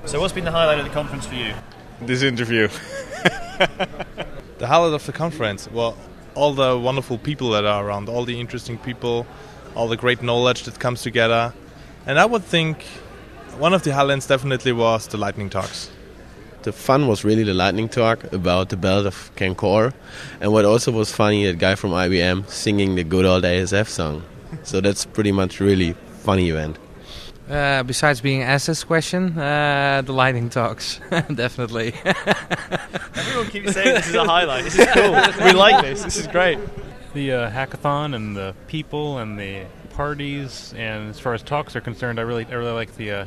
So what's been the highlight of the conference for you? This interview. The highlight of the conference, well, all the wonderful people that are around, all the interesting people, all the great knowledge that comes together. And I would think one of the highlights definitely was the lightning talks. The fun was really the lightning talk about the belt of Cancor. And what also was funny, that guy from IBM singing the good old ASF song. So that's pretty much really funny event. Besides being asked this question, the lightning talks, definitely. Everyone keeps saying this is a highlight. This is cool. We like this. This is great. The hackathon and the people and the parties, and as far as talks are concerned, I really like the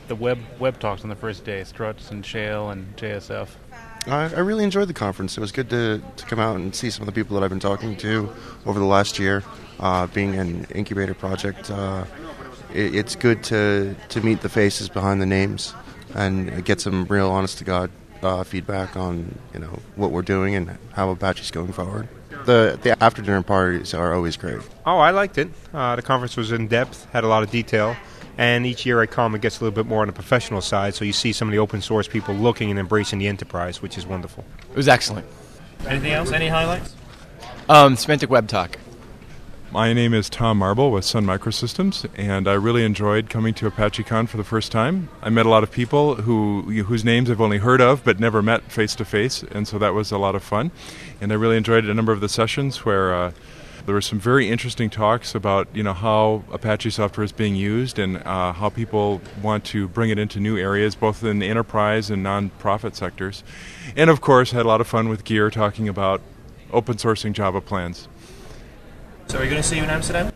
web talks on the first day, Struts and Shale and JSF. I really enjoyed the conference. It was good to come out and see some of the people that I've been talking to over the last year. Being an incubator project, it's good to meet the faces behind the names and get some real honest-to-God feedback on what we're doing and how Apache's going forward. The after-dinner parties are always great. Oh, I liked it. The conference was in-depth, had a lot of detail, and each year I come, it gets a little bit more on the professional side, so you see some of the open-source people looking and embracing the enterprise, which is wonderful. It was excellent. Anything else? Any highlights? Semantic Web Talk. My name is Tom Marble with Sun Microsystems, and I really enjoyed coming to ApacheCon for the first time. I met a lot of people whose names I've only heard of but never met face-to-face, and so that was a lot of fun. And I really enjoyed a number of the sessions where there were some very interesting talks about how Apache software is being used and how people want to bring it into new areas, both in the enterprise and non-profit sectors. And, of course, had a lot of fun with Gear talking about open sourcing Java plans. So are you going to see you in Amsterdam?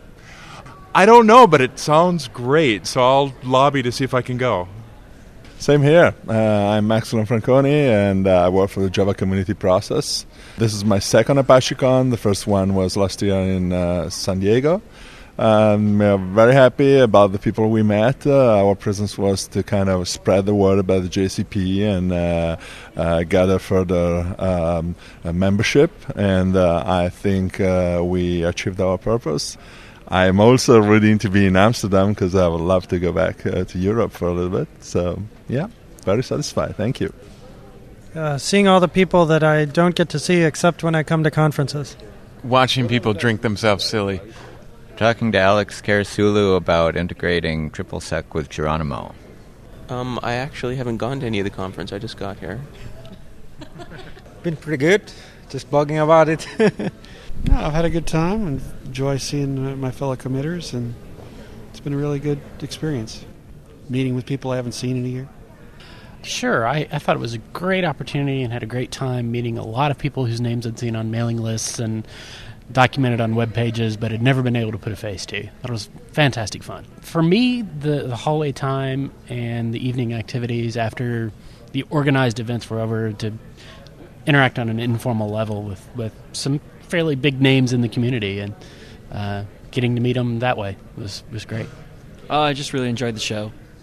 I don't know, but it sounds great, so I'll lobby to see if I can go. Same here. I'm Maximilian Franconi, and I work for the Java Community Process. This is my second ApacheCon. The first one was last year in San Diego. We're very happy about the people we met. Our presence was to kind of spread the word about the JCP and gather further membership, and I think we achieved our purpose. I'm also rooting to be in Amsterdam because I would love to go back to Europe for a little bit. So, yeah, very satisfied. Thank you. Seeing all the people that I don't get to see except when I come to conferences. Watching people drink themselves silly. Talking to Alex Karasulu about integrating TripleSec with Geronimo. I actually haven't gone to any of the conference. I just got here. Been pretty good. Just blogging about it. No, I've had a good time and enjoy seeing my fellow committers, and it's been a really good experience. Meeting with people I haven't seen in a year. Sure, I thought it was a great opportunity and had a great time meeting a lot of people whose names I'd seen on mailing lists and documented on web pages, but had never been able to put a face to. That was fantastic fun. For me, the hallway time and the evening activities after the organized events were over, to interact on an informal level with some fairly big names in the community, and getting to meet them that way was great. I just really enjoyed the show.